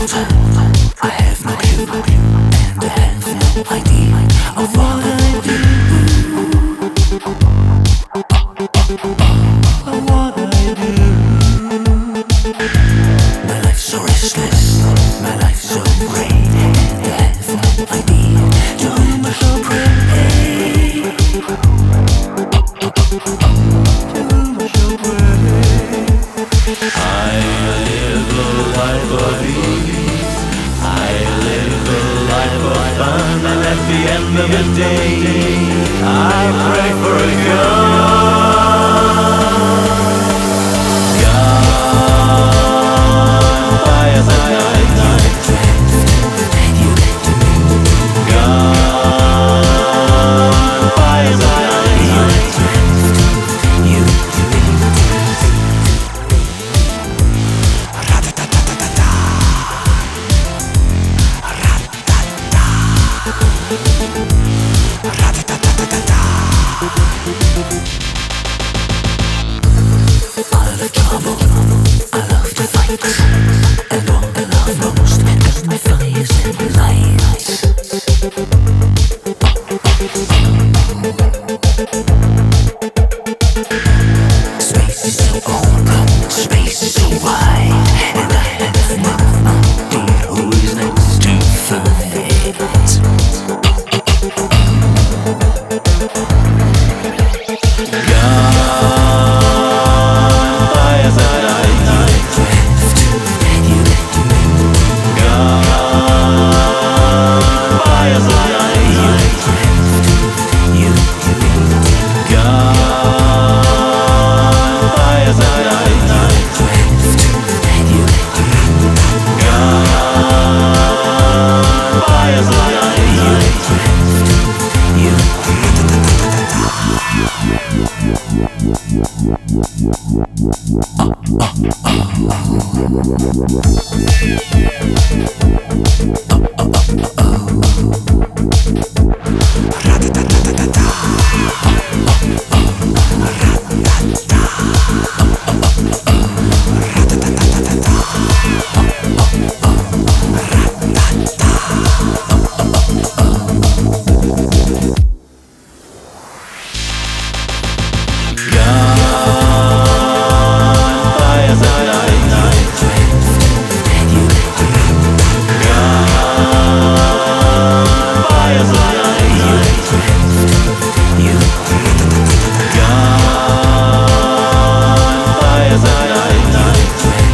I have no clue, and I have no idea of what I do. Of what I do. My life's so restless, my life's so grey, and I have no idea to whom I shall pray. To whom I shall pray. I live a life of ease, I live a life of fun, and at the end of the day I pray for a God by as I night. You get to me. God by as I night. You get to me. I love trouble, I love to fight, and all I love most is my fires and lights. Space is so open, space is so wide, and I have no idea who is next to fight.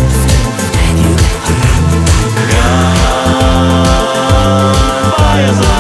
Fires